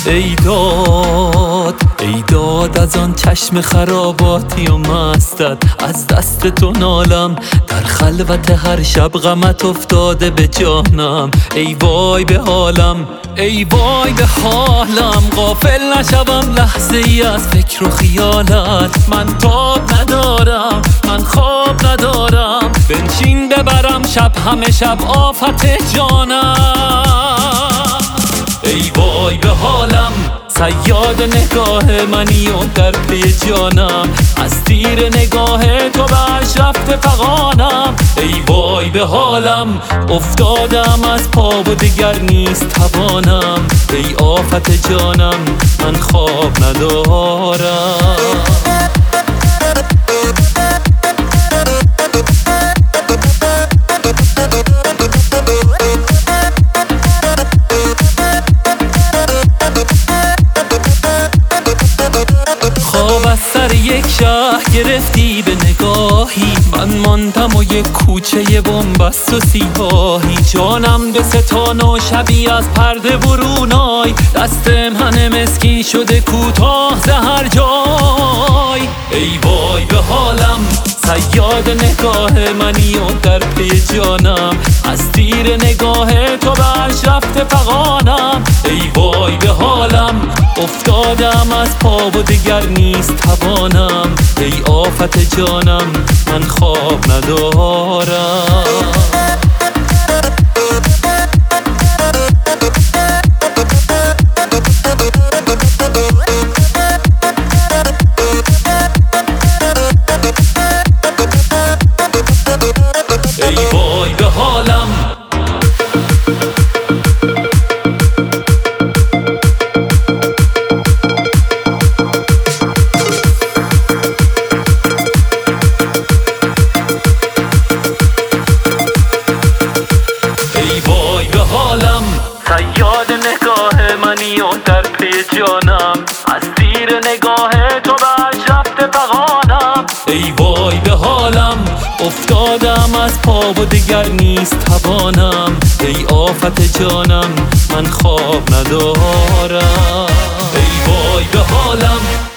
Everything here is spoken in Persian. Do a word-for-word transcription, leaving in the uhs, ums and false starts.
ای داد ای داد از آن چشم خراباتی و مستت، از دست تو نالم در خلوت هر شب، غمت افتاده به جانم. ای وای به حالم ای وای به حالم، غافل نشوم لحظه ای از فکر و خیالت. من تاب ندارم من خواب ندارم، بنشین ببرم شب همه شب آفت جانم. ای وای به حالم صیاد نگاه منی و در پی جانم، از تیر نگاه تو به عرش رفته فغانم. ای وای به حالم افتادم از پا و دیگر نیست توانم. ای آفت جانم من خواب ندارم. خواب از سر یک شهر گرفتی به نگاهی، من ماندم و یک کوچه بنبست و سیاهی. جانم به ستان و شبی از پرده برونای، دست من مسکین شده کوتاه ز هر جای. ای وای به حالم صیاد نگاه منی و در پی جانم، از تیر نگاه تو به عرش رفته فغانم. ای وای به حالم افتادم از پا و دیگر نیست توانم. ای آفت جانم من خواب ندارم. ای وای به حالم ای وای به حالم صیاد نگاه منی و در پی جانم، از تیر نگاه تو به عرش رفته فغانم. ای وای به حالم افتادم از پا و دیگر نیست توانم. ای آفت جانم من خواب ندارم. ای وای به حالم